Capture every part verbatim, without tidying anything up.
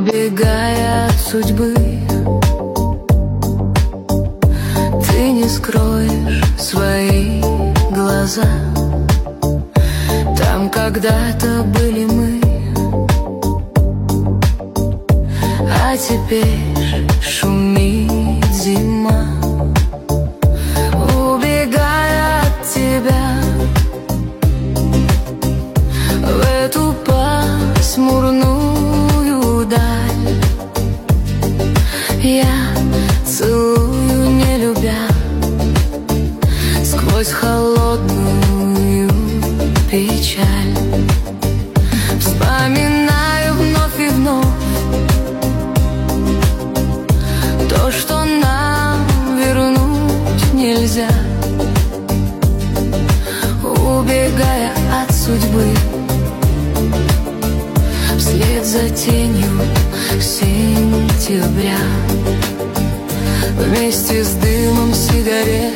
Убегая от судьбы, ты не скроешь свои глаза. Там когда-то были мы, а теперь шумит зима. Убегая от тебя в эту пасмурную даль, я целую, не любя, сквозь холодную печаль. Вспоминаю вновь и вновь то, что нам вернуть нельзя. Убегая от судьбы, вслед за тенью сентября, вместе с дымом сигарет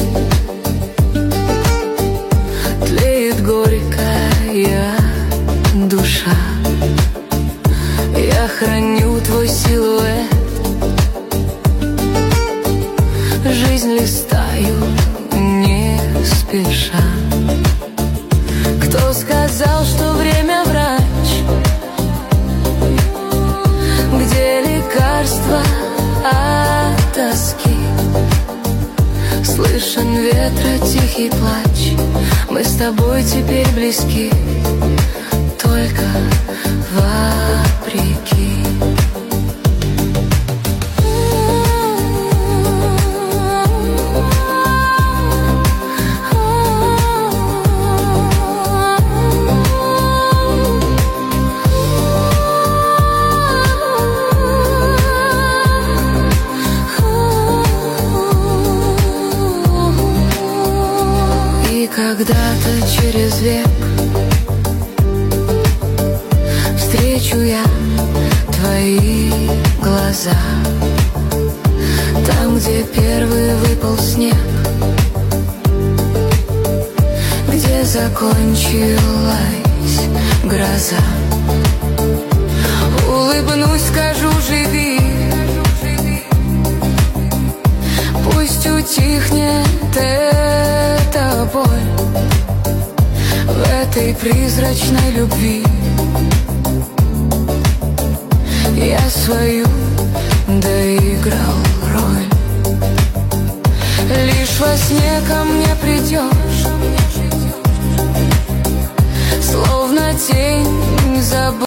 тлеет горькая душа. Я храню твой силуэт, жизнь листаю не спеша. Кто сказал, что время врач, где лекарства от тоски? Слышен ветра тихий плач, мы с тобой теперь близки, только вопреки. Когда-то через век встречу я твои глаза, там, где первый выпал снег, где закончилась гроза. Улыбнусь, скажу: живи, пусть утихнет эта боль в этой призрачной любви. Я свою доиграл роль. Лишь во сне ко мне придешь, словно тень забыла.